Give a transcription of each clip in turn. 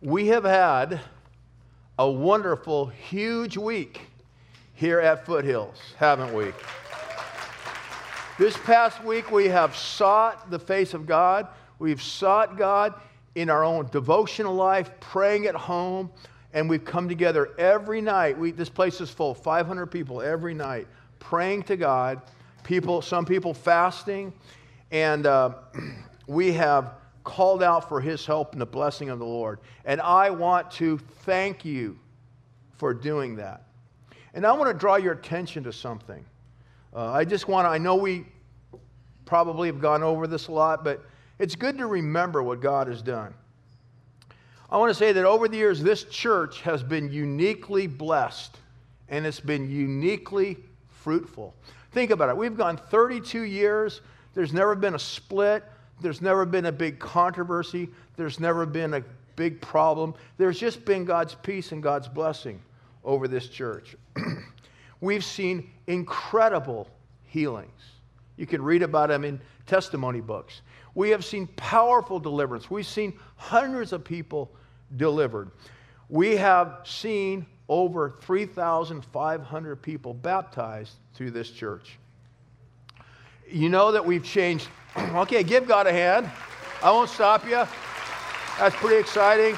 We have had a wonderful, huge week here at Foothills, haven't we? This past week we have sought the face of God. We've sought God in our own devotional life, praying at home, and we've come together every night. This place is full, 500 people every night, praying to God. Some people fasting, and we have called out for His help and the blessing of the Lord. And I want to thank you for doing that. And I want to draw your attention to something. I know we probably have gone over this a lot, but it's good to remember what God has done. I want to say that over the years, this church has been uniquely blessed, and it's been uniquely fruitful. Think about it. We've gone 32 years. There's never been a split. There's never been a big controversy. There's never been a big problem. There's just been God's peace and God's blessing over this church. We've seen incredible healings. You can read about them in testimony books. We have seen powerful deliverance. We've seen hundreds of people delivered. We have seen over 3,500 people baptized through this church. You know that we've changed. Okay, give God a hand. I won't stop you. That's pretty exciting.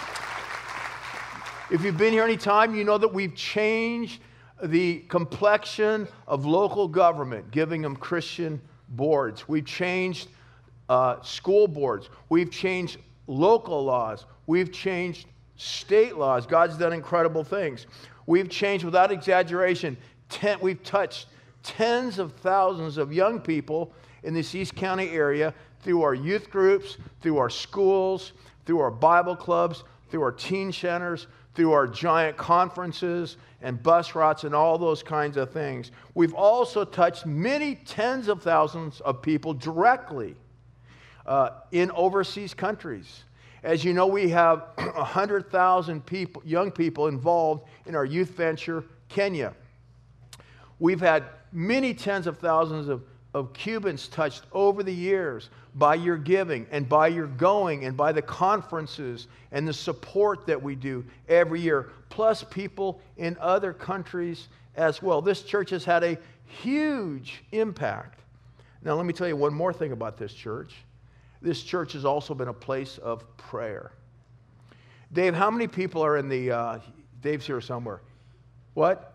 If you've been here any time, you know that we've changed the complexion of local government, giving them Christian boards. We've changed school boards. We've changed local laws. We've changed state laws. God's done incredible things. We've changed, without exaggeration, we've touched tens of thousands of young people in this East County area through our youth groups, through our schools, through our Bible clubs, through our teen centers, through our giant conferences and bus routes and all those kinds of things. We've also touched many tens of thousands of people directly in overseas countries. As you know, we have 100,000 young people involved in our youth venture, Kenya. We've had many tens of thousands of Cubans touched over the years by your giving and by your going and by the conferences and the support that we do every year, plus people in other countries as well. This church has had a huge impact. Now, let me tell you one more thing about this church. This church has also been a place of prayer. Dave, how many people are in the, Dave's here somewhere. What?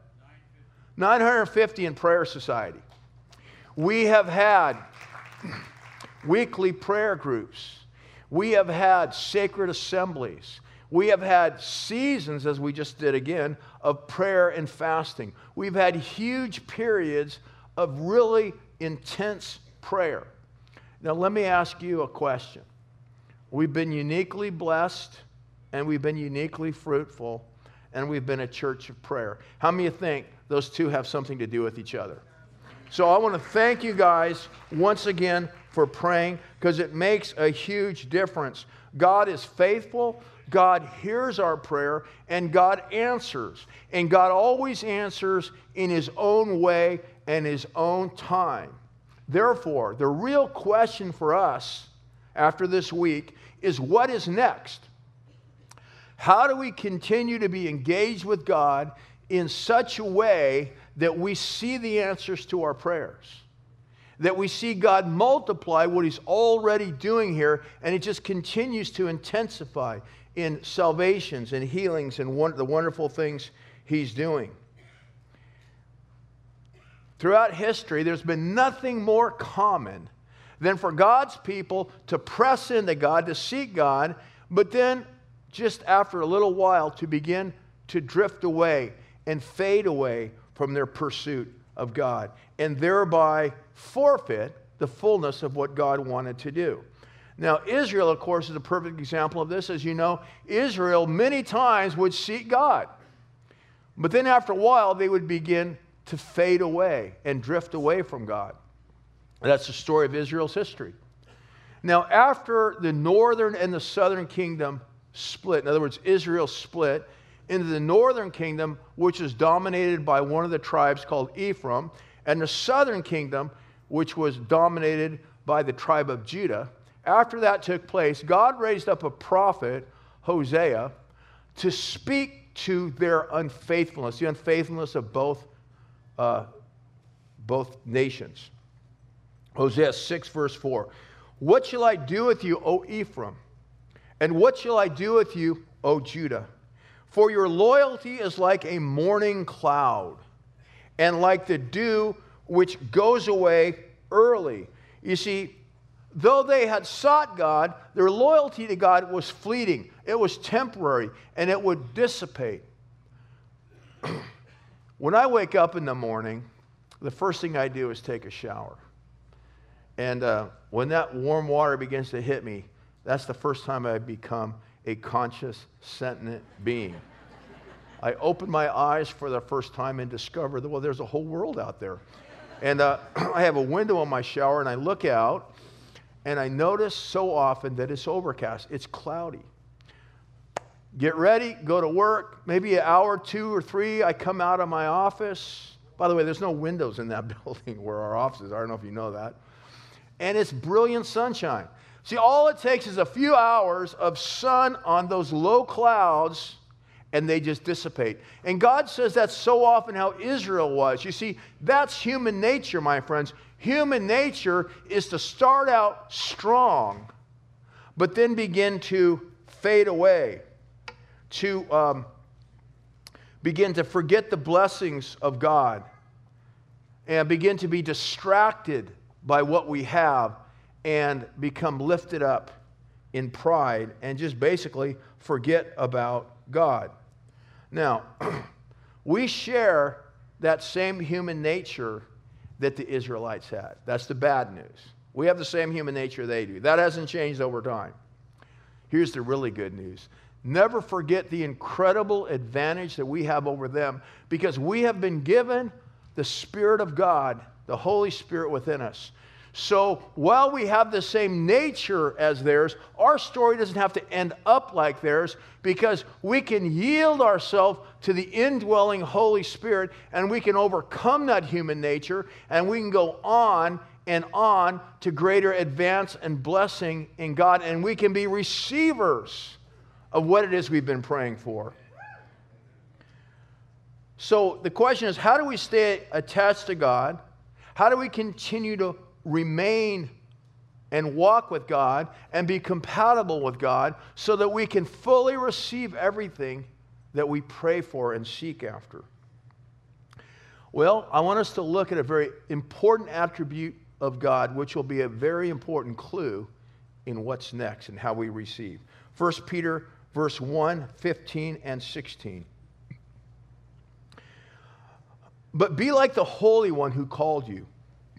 950 in Prayer Society. We have had weekly prayer groups. We have had sacred assemblies. We have had seasons, as we just did again, of prayer and fasting. We've had huge periods of really intense prayer. Now, let me ask you a question. We've been uniquely blessed, and we've been uniquely fruitful, and we've been a church of prayer. How many of you think those two have something to do with each other? So I want to thank you guys once again for praying, because it makes a huge difference. God is faithful. God hears our prayer, and God answers. And God always answers in His own way and His own time. Therefore, the real question for us after this week is, what is next? How do we continue to be engaged with God in such a way that we see the answers to our prayers? That we see God multiply what He's already doing here, and it just continues to intensify in salvations and healings and the wonderful things He's doing. Throughout history, there's been nothing more common than for God's people to press into God, to seek God, but then just after a little while to begin to drift away and fade away from their pursuit of God, and thereby forfeit the fullness of what God wanted to do. Now, Israel, of course, is a perfect example of this. As you know, Israel many times would seek God, but then after a while they would begin to fade away and drift away from God. That's the story of Israel's history. Now, after the northern and the southern kingdom split, in other words, Israel split into the northern kingdom, which is dominated by one of the tribes called Ephraim, and the southern kingdom, which was dominated by the tribe of Judah. After that took place, God raised up a prophet, Hosea to speak to their unfaithfulness, the unfaithfulness of both nations. Hosea 6, verse 4. What shall I do with you, O Ephraim? And what shall I do with you, O Judah? For your loyalty is like a morning cloud, and like the dew which goes away early. You see, though they had sought God, their loyalty to God was fleeting. It was temporary, and it would dissipate. When I wake up in the morning, the first thing I do is take a shower. And when that warm water begins to hit me, that's the first time I become a conscious, sentient being. I open my eyes for the first time and discover that, well, there's a whole world out there. And I have a window in my shower, and I look out, and I notice so often that it's overcast. It's cloudy. Get ready, go to work. Maybe an hour, 2 or 3, I come out of my office. By the way, there's no windows in that building where our offices are. I don't know if you know that. And it's brilliant sunshine. See, all it takes is a few hours of sun on those low clouds, and they just dissipate. And God says that's so often how Israel was. You see, that's human nature, my friends. Human nature is to start out strong, but then begin to fade away, to begin to forget the blessings of God, and begin to be distracted by what we have, and become lifted up in pride and just basically forget about God. Now, we share that same human nature that the Israelites had. That's the bad news. We have the same human nature they do. That hasn't changed over time. Here's the really good news. Never forget the incredible advantage that we have over them, because we have been given the Spirit of God, the Holy Spirit within us. So while we have the same nature as theirs, our story doesn't have to end up like theirs, because we can yield ourselves to the indwelling Holy Spirit, and we can overcome that human nature, and we can go on and on to greater advance and blessing in God, and we can be receivers of what it is we've been praying for. So the question is, how do we stay attached to God? How do we continue to remain and walk with God and be compatible with God so that we can fully receive everything that we pray for and seek after? Well, I want us to look at a very important attribute of God, which will be a very important clue in what's next and how we receive. 1 Peter verse 1, 15 and 16. But be like the Holy One who called you.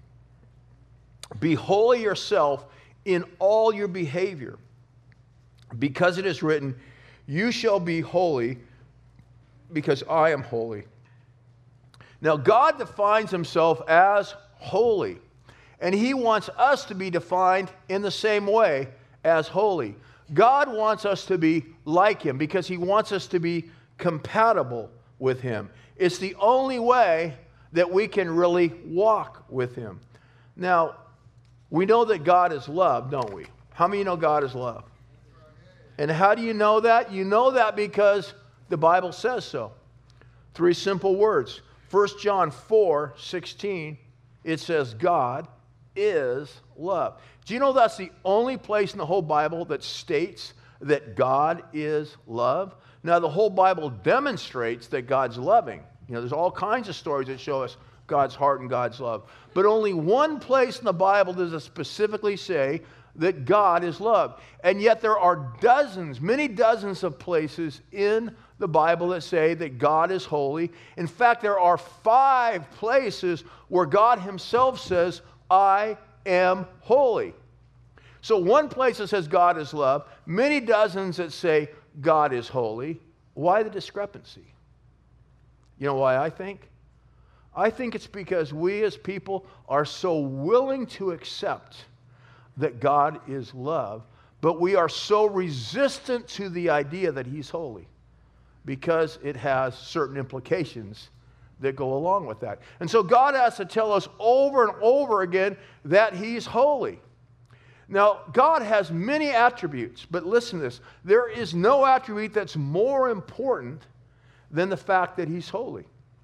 Be holy yourself in all your behavior, because it is written, you shall be holy because I am holy. Now, God defines himself as holy, and he wants us to be defined in the same way as holy. God wants us to be like him because he wants us to be compatible with him. It's the only way that we can really walk with him. Now, we know that God is love, don't we? How many of you know God is love? And how do you know that? You know that because the Bible says so. 3 simple words. 1 John 4, 16, it says God is love. Do you know that's the only place in the whole Bible that states that God is love? Now, the whole Bible demonstrates that God's loving. You know, there's all kinds of stories that show us God's heart and God's love. But only one place in the Bible does it specifically say that God is love. And yet there are dozens, many dozens of places in the Bible that say that God is holy. In fact, there are 5 places where God himself says, I am holy. So one place that says God is love, many dozens that say God is holy. Why the discrepancy? You know why I think? I think it's because we as people are so willing to accept that God is love, but we are so resistant to the idea that he's holy because it has certain implications that go along with that. And so God has to tell us over and over again that he's holy. Now, God has many attributes, but listen to this. There is no attribute that's more important than the fact that he's holy.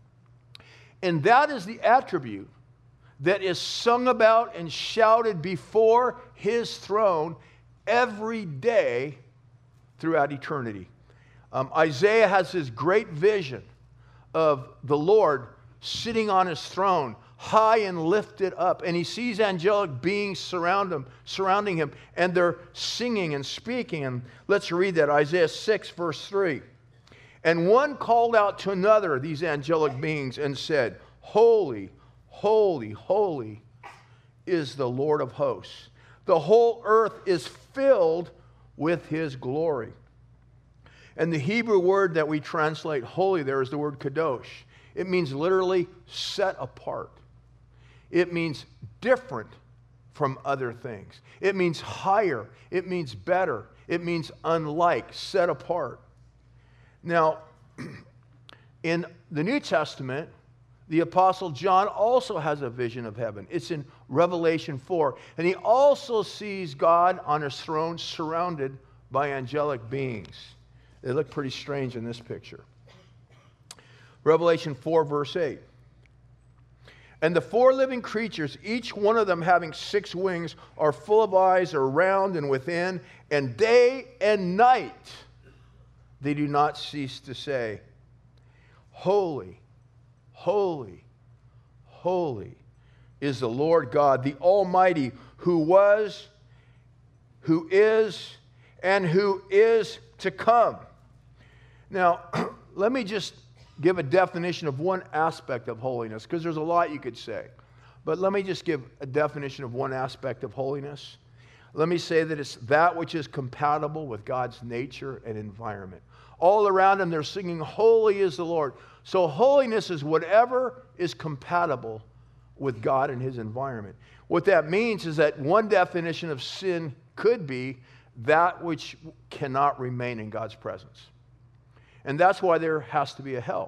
And that is the attribute that is sung about and shouted before his throne every day throughout eternity. Isaiah has this great vision of the Lord sitting on his throne, high and lifted up, and he sees angelic beings surrounding him, and they're singing and speaking. And let's read that, Isaiah 6, verse 3. And one called out to another, these angelic beings, and said, Holy, holy, holy is the Lord of hosts. The whole earth is filled with his glory. And the Hebrew word that we translate holy there is the word kadosh. It means literally set apart. It means different from other things. It means higher. It means better. It means unlike, set apart. Now, in the New Testament, the Apostle John also has a vision of heaven. It's in Revelation 4. And he also sees God on his throne surrounded by angelic beings. They look pretty strange in this picture. Revelation 4, verse 8. And the four living creatures, each one of them having 6 wings, are full of eyes around and within, and day and night they do not cease to say, Holy, holy, holy is the Lord God, the Almighty, who was, who is, and who is to come. Now, let me just give a definition of one aspect of holiness, because there's a lot you could say. But let me just give a definition of one aspect of holiness. Let me say that it's that which is compatible with God's nature and environment. All around him, they're singing, Holy is the Lord. So holiness is whatever is compatible with God and his environment. What that means is that one definition of sin could be that which cannot remain in God's presence. And that's why there has to be a hell.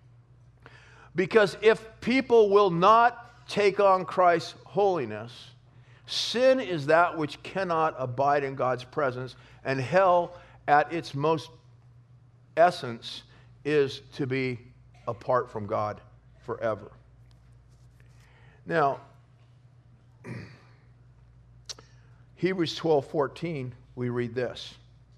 Because if people will not take on Christ's holiness, sin is that which cannot abide in God's presence, and hell at its most essence is to be apart from God forever. Now, Hebrews 12:14, we read this.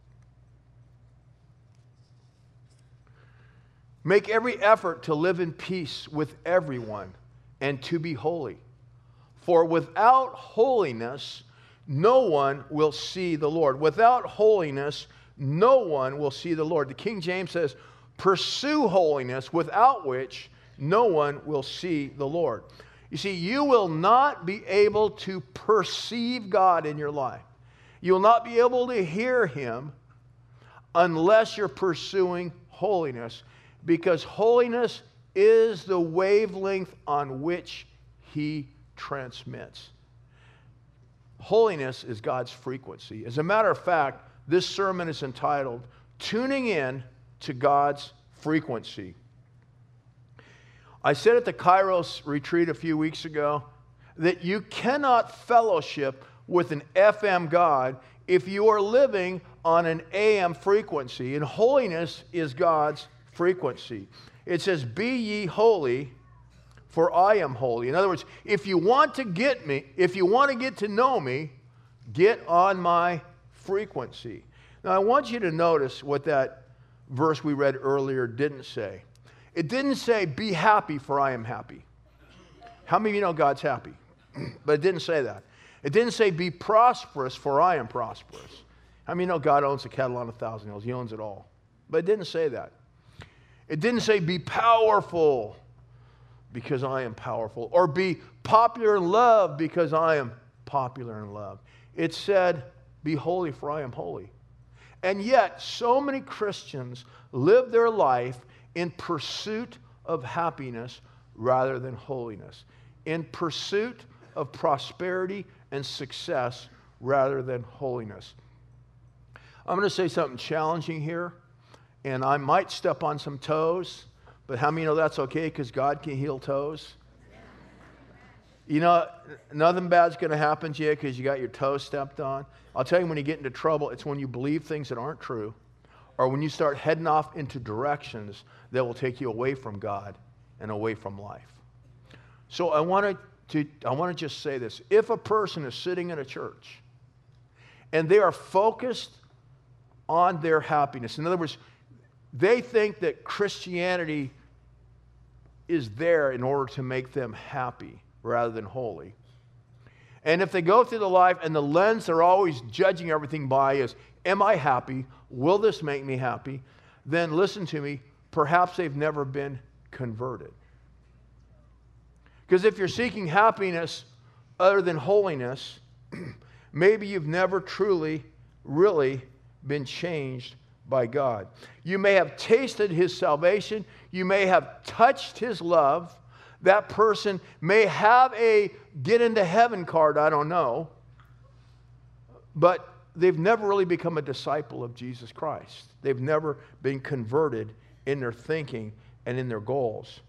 Make every effort to live in peace with everyone and to be holy. For without holiness, no one will see the Lord. Without holiness, no one will see the Lord. The King James says, pursue holiness, without which no one will see the Lord. You see, you will not be able to perceive God in your life. You will not be able to hear him unless you're pursuing holiness, because holiness is the wavelength on which he transmits. Holiness is God's frequency. As a matter of fact, this sermon is entitled, Tuning In to God's Frequency. I said at the Kairos retreat a few weeks ago that you cannot fellowship with an FM God if you are living on an AM frequency, and holiness is God's frequency. It says, be ye holy, for I am holy. In other words, if you want to get me, if you want to get to know me, get on my frequency. Now, I want you to notice what that verse we read earlier didn't say. It didn't say, be happy, for I am happy. How many of you know God's happy? But it didn't say that. It didn't say, be prosperous, for I am prosperous. How many of you know God owns the cattle on 1,000 hills? He owns it all. But it didn't say that. It didn't say, be powerful, because I am powerful. Or be popular in love, because I am popular in love. It said, be holy, for I am holy. And yet, so many Christians live their life in pursuit of happiness rather than holiness, in pursuit of prosperity and success rather than holiness. I'm going to say something challenging here, and I might step on some toes, but how many know that's okay because God can heal toes? You know, nothing bad's going to happen to you because you got your toes stepped on. I'll tell you, when you get into trouble, it's when you believe things that aren't true, or when you start heading off into directions that will take you away from God and away from life. So I want to just say this. If a person is sitting in a church and they are focused on their happiness, in other words, they think that Christianity is there in order to make them happy rather than holy. And if they go through the life and the lens they're always judging everything by is, am I happy? Will this make me happy? Then listen to me, perhaps they've never been converted. Because if you're seeking happiness other than holiness, maybe you've never truly, really been changed by God. You may have tasted His salvation. You may have touched His love. That person may have a get into heaven card, I don't know. But they've never really become a disciple of Jesus Christ. They've never been converted in their thinking and in their goals.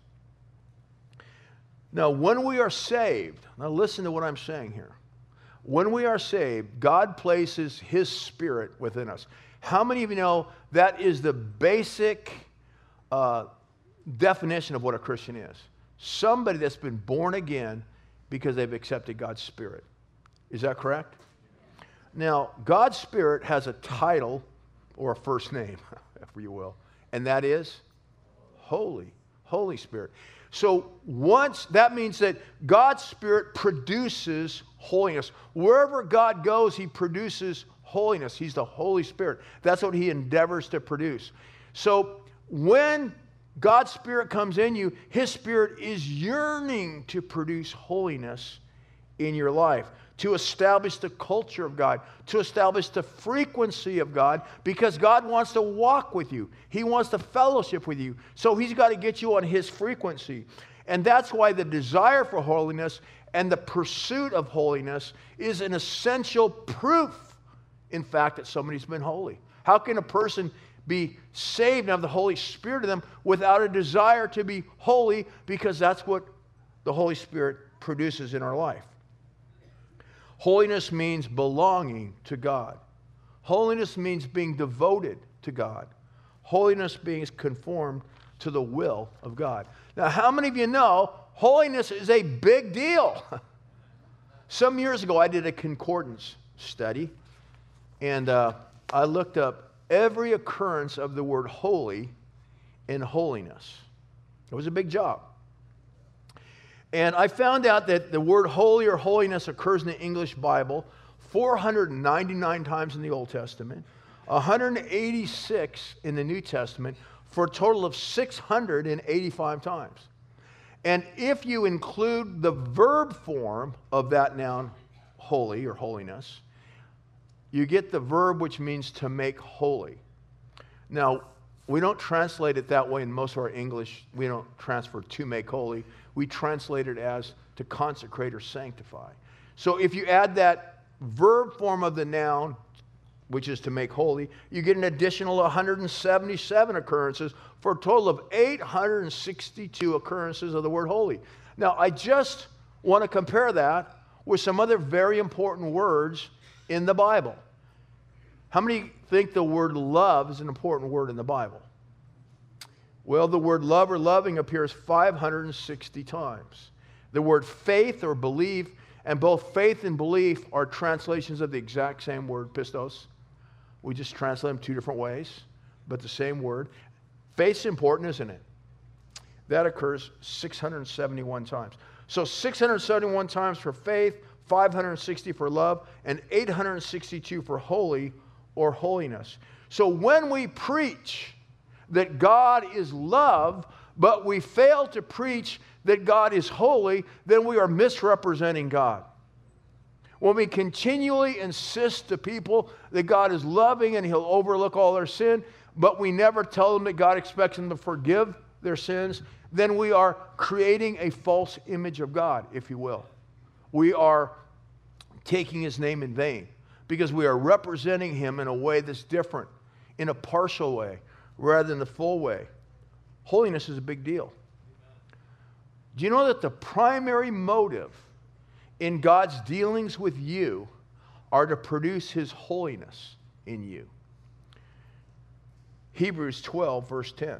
Now, when we are saved, now listen to what I'm saying here. When we are saved, God places His Spirit within us. How many of you know that is the basic definition of what a Christian is? Somebody that's been born again because they've accepted God's Spirit. Is that correct? Now, God's Spirit has a title or a first name, if you will, and that is Holy Spirit. So once, that means that God's Spirit produces holiness. Wherever God goes, He produces holiness. He's the Holy Spirit. That's what He endeavors to produce. So when God's Spirit comes in you, His Spirit is yearning to produce holiness in your life, to establish the culture of God, to establish the frequency of God, because God wants to walk with you. He wants to fellowship with you. So He's got to get you on His frequency. And that's why the desire for holiness and the pursuit of holiness is an essential proof, in fact, that somebody's been holy. How can a person be saved and have the Holy Spirit in them without a desire to be holy? Because that's what the Holy Spirit produces in our life. Holiness means belonging to God. Holiness means being devoted to God. Holiness means conformed to the will of God. Now, how many of you know holiness is a big deal? Some years ago, I did a concordance study, and I looked up every occurrence of the word holy in holiness. It was a big job. And I found out that the word holy or holiness occurs in the English Bible 499 times in the Old Testament, 186 in the New Testament, for a total of 685 times. And if you include the verb form of that noun, holy or holiness, you get the verb which means to make holy. Now, we don't translate it that way in most of our English. We don't transfer to make holy. We translate it as to consecrate or sanctify. So if you add that verb form of the noun, which is to make holy, you get an additional 177 occurrences for a total of 862 occurrences of the word holy. Now, I just want to compare that with some other very important words in the Bible. How many think the word love is an important word in the Bible? Well, the word love or loving appears 560 times. The word faith or belief, and both faith and belief are translations of the exact same word, pistos. We just translate them two different ways, but the same word. Faith's important, isn't it? That occurs 671 times. So 671 times for faith, 560 for love, and 862 for holy or holiness. So when we preach that God is love, but we fail to preach that God is holy, then we are misrepresenting God. When we continually insist to people that God is loving and He'll overlook all their sin, but we never tell them that God expects them to forgive their sins, then we are creating a false image of God, if you will. We are taking His name in vain because we are representing Him in a way that's different, in a partial way, rather than the full way. Holiness is a big deal. Do you know that the primary motive in God's dealings with you are to produce his holiness in you. Hebrews 12, verse 10.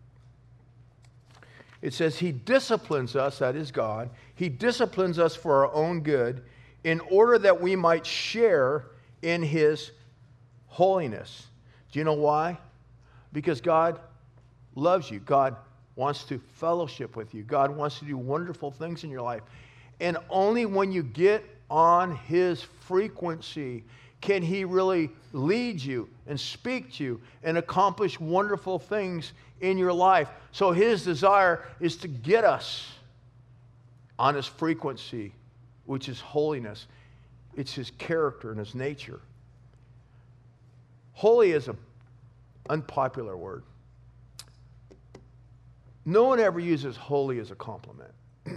It says, he disciplines us, that is God. He disciplines us for our own good in order that we might share in his holiness. Do you know why? Because God loves you. God wants to fellowship with you. God wants to do wonderful things in your life. And only when you get on his frequency can he really lead you and speak to you and accomplish wonderful things in your life. So his desire is to get us on his frequency, which is holiness. It's his character and his nature. Holy is an unpopular word. No one ever uses holy as a compliment.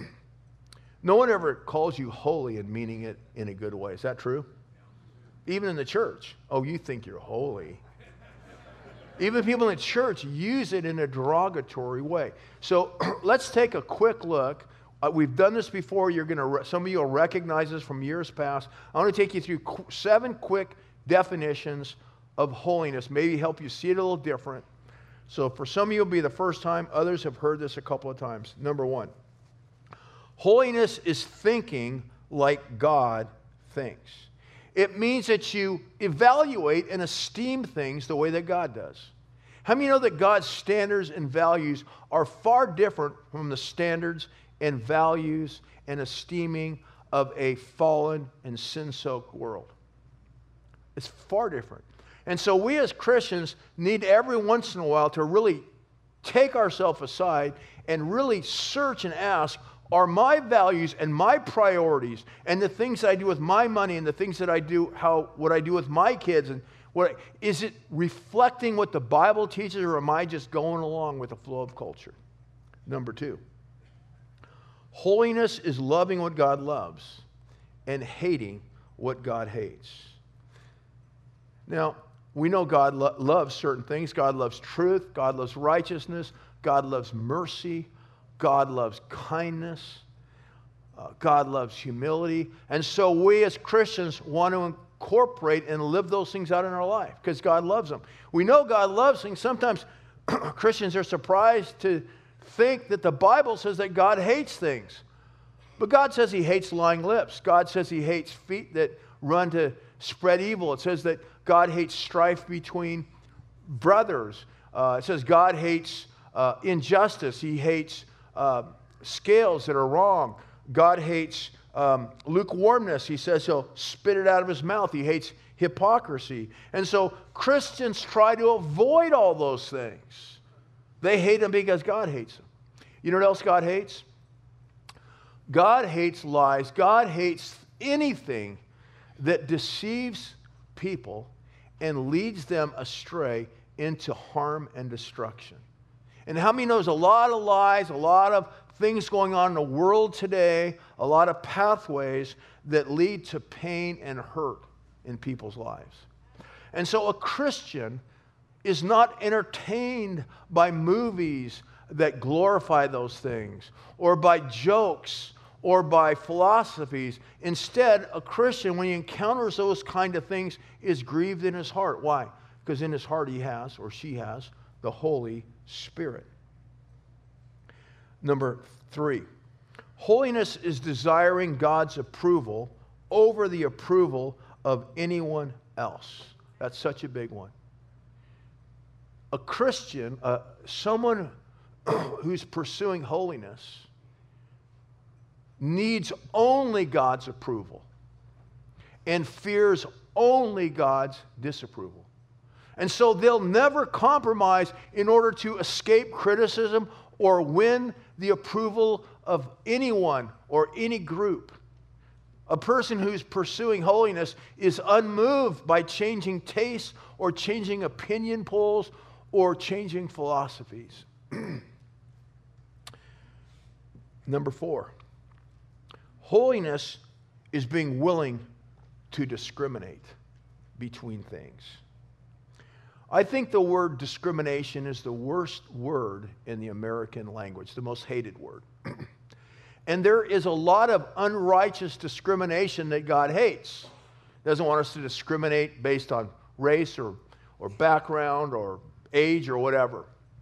No one ever calls you holy and meaning it in a good way. Is that true? Even in the church. Oh, you think you're holy. Even people in the church use it in a derogatory way. So let's take a quick look. We've done this before. Some of you will recognize this from years past. I want to take you through 7 quick definitions of holiness. Maybe help you see it a little different. So for some of you, it'll be the first time. Others have heard this a couple of times. Number 1, holiness is thinking like God thinks. It means that you evaluate and esteem things the way that God does. How many know that God's standards and values are far different from the standards and values and esteeming of a fallen and sin-soaked world? It's far different. And so we as Christians need every once in a while to really take ourselves aside and really search and ask, are my values and my priorities and the things that I do with my money and the things that I do, what I do with my kids, and is it reflecting what the Bible teaches, or am I just going along with the flow of culture? Number 2, holiness is loving what God loves and hating what God hates. Now, we know God loves certain things. God loves truth. God loves righteousness. God loves mercy. God loves kindness. God loves humility. And so we as Christians want to incorporate and live those things out in our life because God loves them. We know God loves things. Sometimes Christians are surprised to think that the Bible says that God hates things. But God says he hates lying lips. God says he hates feet that run to spread evil. It says that God hates strife between brothers. It says God hates injustice. He hates scales that are wrong. God hates lukewarmness. He says he'll spit it out of his mouth. He hates hypocrisy. And so Christians try to avoid all those things. They hate them because God hates them. You know what else God hates? God hates lies. God hates anything that deceives people and leads them astray into harm and destruction. And how many knows a lot of lies, a lot of things going on in the world today, a lot of pathways that lead to pain and hurt in people's lives. And so a Christian is not entertained by movies that glorify those things, or by jokes, or by philosophies. Instead, a Christian, when he encounters those kind of things, is grieved in his heart. Why? Because in his heart he has, or she has, the Holy Spirit. Number 3, holiness is desiring God's approval over the approval of anyone else. That's such a big one. A Christian, someone who's pursuing holiness, needs only God's approval and fears only God's disapproval. And so they'll never compromise in order to escape criticism or win the approval of anyone or any group. A person who's pursuing holiness is unmoved by changing tastes or changing opinion polls or changing philosophies. Number 4, holiness is being willing to discriminate between things. I think the word discrimination is the worst word in the American language, the most hated word. And there is a lot of unrighteous discrimination that God hates. He doesn't want us to discriminate based on race or background or age or whatever.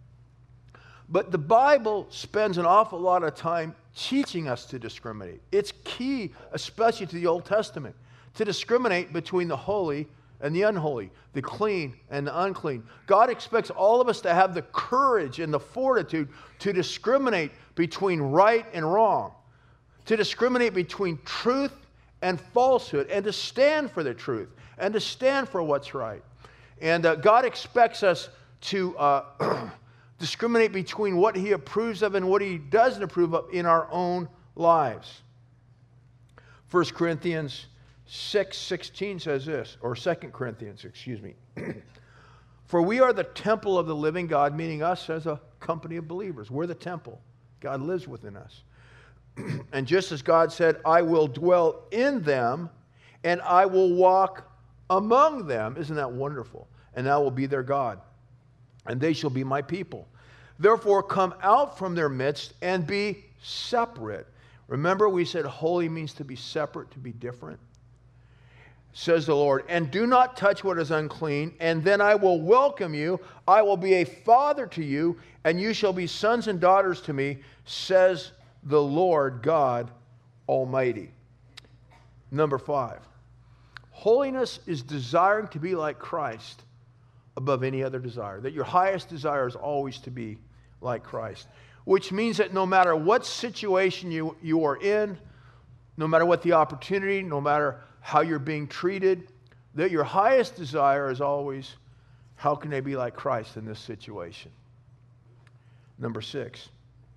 But the Bible spends an awful lot of time teaching us to discriminate. It's key, especially to the Old Testament, to discriminate between the holy and the unholy, the clean and the unclean. God expects all of us to have the courage and the fortitude to discriminate between right and wrong, to discriminate between truth and falsehood, and to stand for the truth, and to stand for what's right. And God expects us to discriminate between what He approves of and what He doesn't approve of in our own lives. 1 Corinthians 6:16 says this, or 2 Corinthians, excuse me. For we are the temple of the living God, meaning us as a company of believers. We're the temple. God lives within us. And just as God said, I will dwell in them and I will walk among them. Isn't that wonderful? And I will be their God, and they shall be my people. Therefore, come out from their midst and be separate. Remember, we said holy means to be separate, to be different. Says the Lord, and do not touch what is unclean, and then I will welcome you. I will be a father to you, and you shall be sons and daughters to me, says the Lord God Almighty. Number 5, holiness is desiring to be like Christ above any other desire. That your highest desire is always to be like Christ. Which means that no matter what situation you are in, no matter what the opportunity, no matter how you're being treated, that your highest desire is always, how can I be like Christ in this situation? Number 6,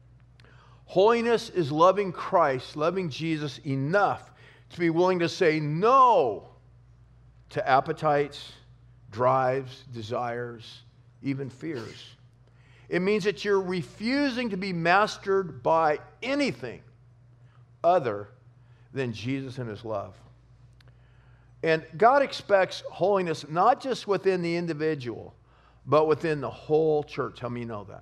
holiness is loving Christ, loving Jesus enough to be willing to say no to appetites, drives, desires, even fears. It means that you're refusing to be mastered by anything other than Jesus and His love. And God expects holiness not just within the individual, but within the whole church. How many know that?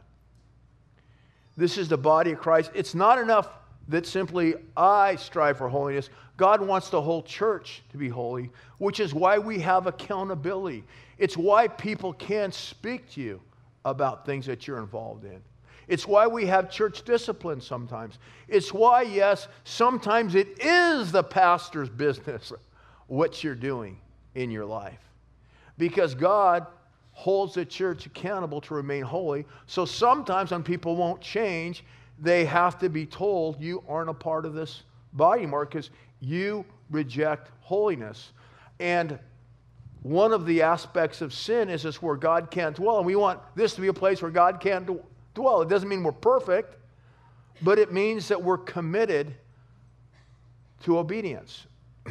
This is the body of Christ. It's not enough that simply I strive for holiness. God wants the whole church to be holy, which is why we have accountability. It's why people can speak to you about things that you're involved in. It's why we have church discipline sometimes. It's why, yes, sometimes it is the pastor's business what you're doing in your life. Because God holds the church accountable to remain holy. So sometimes when people won't change, they have to be told, you aren't a part of this body anymore because you reject holiness. And one of the aspects of sin is this, where God can't dwell. And we want this to be a place where God can't dwell. It doesn't mean we're perfect, but it means that we're committed to obedience.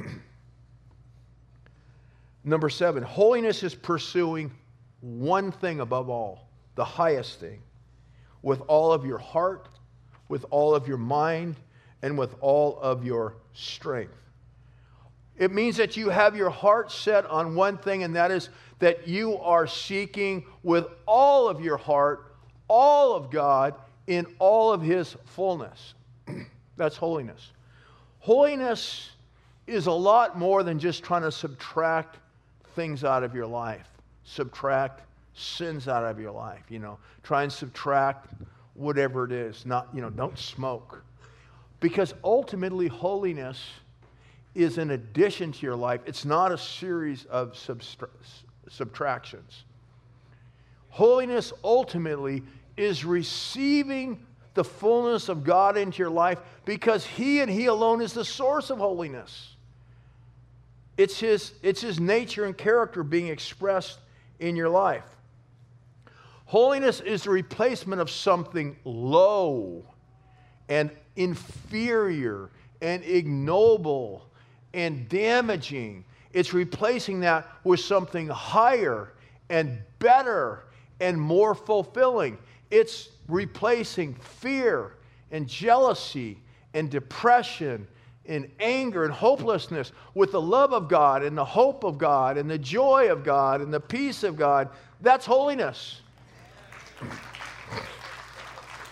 Number 7, holiness is pursuing one thing above all, the highest thing, with all of your heart, with all of your mind, and with all of your strength. It means that you have your heart set on one thing, and that is that you are seeking with all of your heart, all of God, in all of His fullness. That's holiness. Holiness is a lot more than just trying to subtract things out of your life. Subtract sins out of your life. Try and subtract whatever it is. Don't smoke. Because ultimately, holiness is an addition to your life. It's not a series of subtractions. Holiness ultimately is receiving the fullness of God into your life, because He and He alone is the source of holiness. It's His nature and character being expressed in your life. Holiness is the replacement of something low and inferior and ignoble and damaging. It's replacing that with something higher and better and more fulfilling. It's replacing fear and jealousy and depression and anger and hopelessness with the love of God and the hope of God and the joy of God and the peace of God. That's holiness.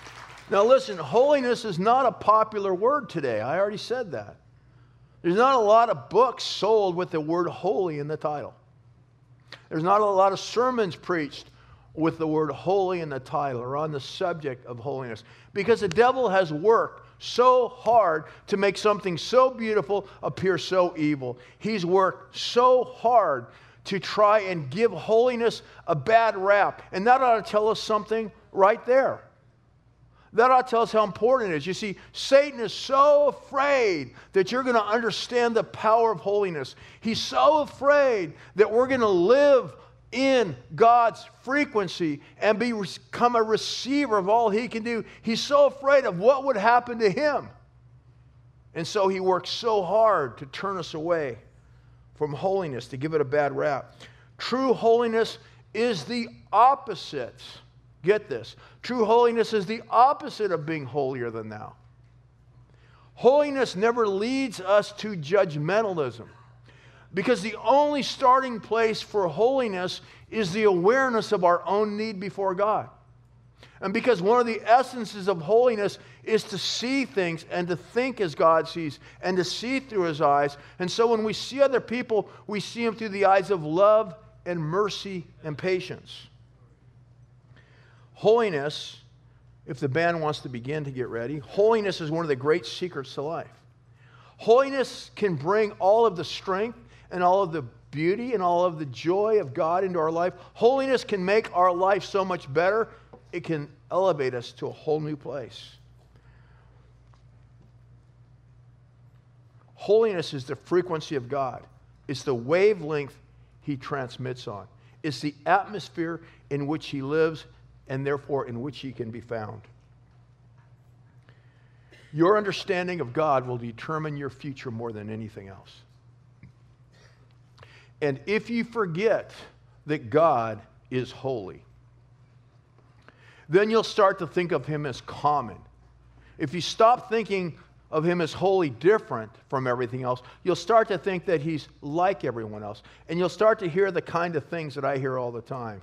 Now listen, holiness is not a popular word today. I already said that. There's not a lot of books sold with the word holy in the title. There's not a lot of sermons preached with the word holy in the title or on the subject of holiness, because the devil has worked so hard to make something so beautiful appear so evil. He's worked so hard to try and give holiness a bad rap. And that ought to tell us something right there. That ought to tell us how important it is. You see, Satan is so afraid that you're going to understand the power of holiness. He's so afraid that we're going to live in God's frequency and become a receiver of all He can do. He's so afraid of what would happen to him. And so he works so hard to turn us away from holiness, to give it a bad rap. True holiness is the opposite. Get this. True holiness is the opposite of being holier than thou. Holiness never leads us to judgmentalism, because the only starting place for holiness is the awareness of our own need before God. And because one of the essences of holiness is to see things and to think as God sees and to see through His eyes. And so when we see other people, we see them through the eyes of love and mercy and patience. Holiness, if the band wants to begin to get ready, holiness is one of the great secrets to life. Holiness can bring all of the strength and all of the beauty and all of the joy of God into our life. Holiness can make our life so much better. It can elevate us to a whole new place. Holiness is the frequency of God. It's the wavelength He transmits on. It's the atmosphere in which He lives, and therefore in which He can be found. Your understanding of God will determine your future more than anything else. And if you forget that God is holy, then you'll start to think of Him as common. If you stop thinking of Him as wholly different from everything else, you'll start to think that He's like everyone else. And you'll start to hear the kind of things that I hear all the time.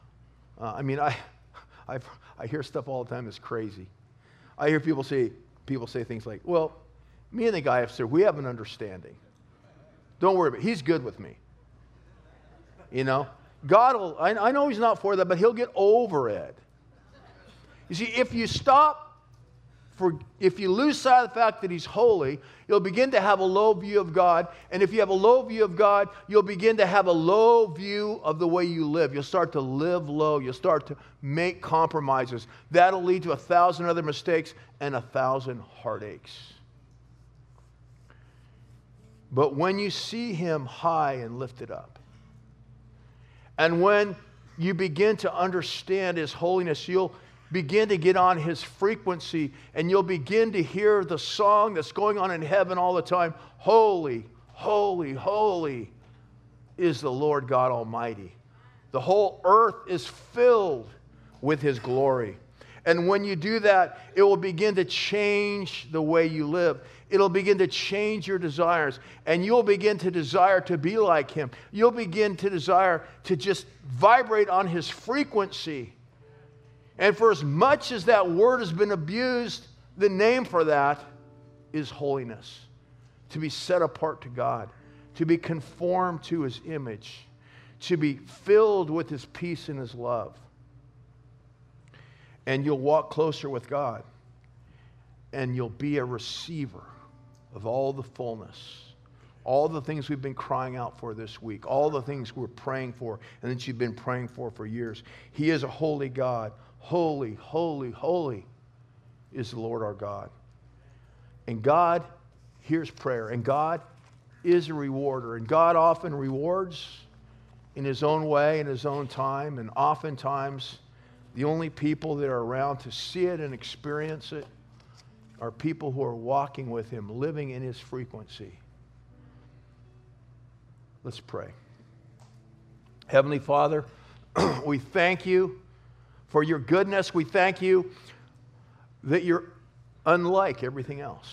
I hear stuff all the time that's crazy. I hear people say things like, well, me and the guy upstairs, we have an understanding. Don't worry about it. He's good with me. You know? God will, I know He's not for that, but He'll get over it. You see, if you lose sight of the fact that He's holy, you'll begin to have a low view of God. And if you have a low view of God, you'll begin to have a low view of the way you live. You'll start to live low. You'll start to make compromises. That'll lead to 1,000 other mistakes and 1,000 heartaches. But when you see Him high and lifted up, and when you begin to understand His holiness, you'll begin to get on His frequency, and you'll begin to hear the song that's going on in heaven all the time. Holy, holy, holy is the Lord God Almighty. The whole earth is filled with His glory. And when you do that, it will begin to change the way you live. It'll begin to change your desires, and you'll begin to desire to be like Him. You'll begin to desire to just vibrate on His frequency. And for as much as that word has been abused, the name for that is holiness. To be set apart to God, to be conformed to His image, to be filled with His peace and His love. And you'll walk closer with God, and you'll be a receiver of all the fullness, all the things we've been crying out for this week, all the things we're praying for and that you've been praying for years. He is a holy God. Holy, holy, holy is the Lord our God. And God hears prayer, and God is a rewarder, and God often rewards in His own way, in His own time, and oftentimes the only people that are around to see it and experience it are people who are walking with Him, living in His frequency. Let's pray. Heavenly Father, we thank You for Your goodness. We thank You that You're unlike everything else.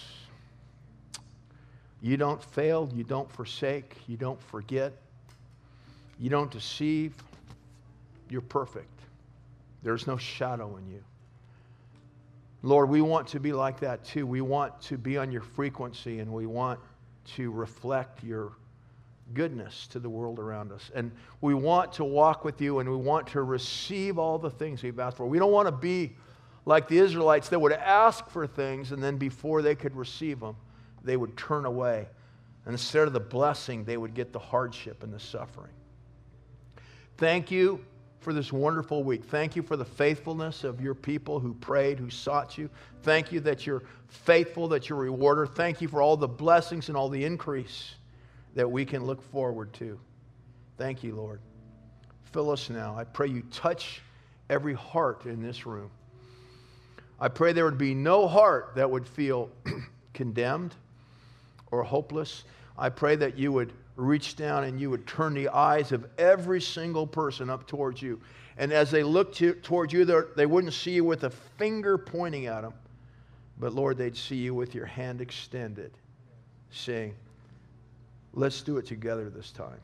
You don't fail. You don't forsake. You don't forget. You don't deceive. You're perfect. There's no shadow in You. Lord, we want to be like that too. We want to be on your frequency, and we want to reflect your goodness to the world around us. And we want to walk with you, and we want to receive all the things we've asked for. We don't want to be like the Israelites that would ask for things, and then before they could receive them, they would turn away. And instead of the blessing, they would get the hardship and the suffering. Thank you for this wonderful week. Thank you for the faithfulness of your people who prayed, who sought you. Thank you that you're faithful, that you're a rewarder. Thank you for all the blessings and all the increase that we can look forward to. Thank you, Lord. Fill us now. I pray you touch every heart in this room. I pray there would be no heart that would feel condemned or hopeless. I pray that you would reach down and you would turn the eyes of every single person up towards you. And as they look towards you, they wouldn't see you with a finger pointing at them, but Lord, they'd see you with your hand extended, saying, let's do it together this time.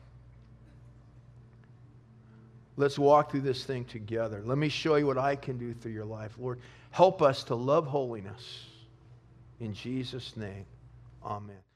Let's walk through this thing together. Let me show you what I can do through your life. Lord, help us to love holiness. In Jesus' name, amen.